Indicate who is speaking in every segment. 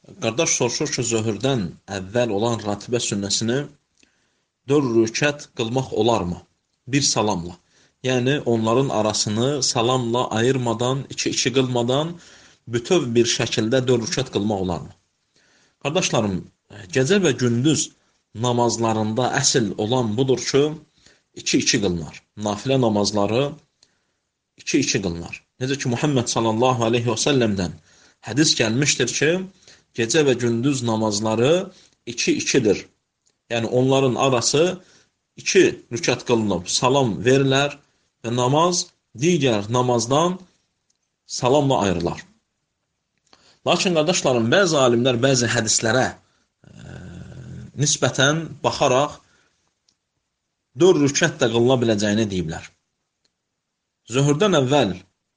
Speaker 1: Qardaş soruşur ki, zöhrdən əvvəl olan ratibə sünnəsini 4 rükət qılmaq olarmı? Bir salamla. Yəni, onların arasını salamla ayırmadan, iki qılmadan bütöv bir şəkildə 4 rükət qılmaq olarmı? Qardaşlarım, gecə və gündüz namazlarında əsl olan budur ki, 2-2 qılınar. Nafilə namazları 2-2 qılınar. Necə ki, Muhammed sallallahu aleyhi və səlləmdən hədis gəlmişdir ki, gecə və gündüz namazları 2-2-dir. Yəni, onların arası 2 rükət qılınıb, salam verilər və namaz digər namazdan salamla ayrılar. Lakin, qardaşlarım, bəzi alimlər bəzi hədislərə nisbətən baxaraq 4 rükət də qılına biləcəyini deyiblər. Zöhrdən əvvəl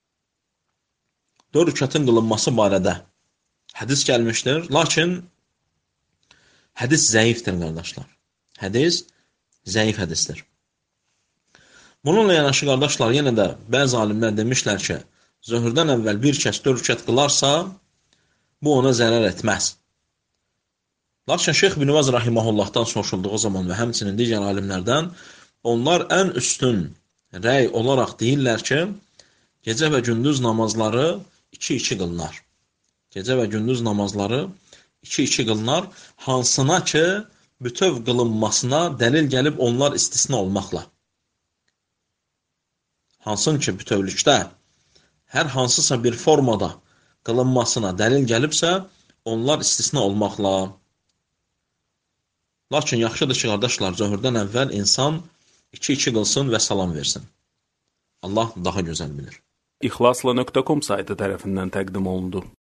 Speaker 1: 4 rükətin qılınması barədə hədis gəlmişdir, lakin hədis zəifdir, qardaşlar. Hədis zəif hədisdir. Bununla yanaşı, qardaşlar, yenə də bəzi alimlər demişlər ki, zöhrdən əvvəl bir kəs 4 rükət qılarsa, bu ona zərər etməz. Lakin Şeyx bin Baz rahiməhullahdan soruşulduğu zaman və həmçinin digər alimlərdən, onlar ən üstün rəy olaraq deyirlər ki, gecə və gündüz namazları 2-2 qılınar. Gecə və gündüz namazları 2-2 qılınar, hansına ki, bütöv qılınmasına dəlil gəlib onlar istisna olmaqla. Hansın ki, bütövlükdə hər hansısa bir formada qılınmasına dəlil gəlibsə, onlar istisna olmaqla. Lakin yaxşıdır ki, qardaşlar, zöhrdən əvvəl insan 2-2 qılsın və salam versin. Allah daha gözəl bilir.
Speaker 2: İxlasla.com saytı tərəfindən təqdim olundu.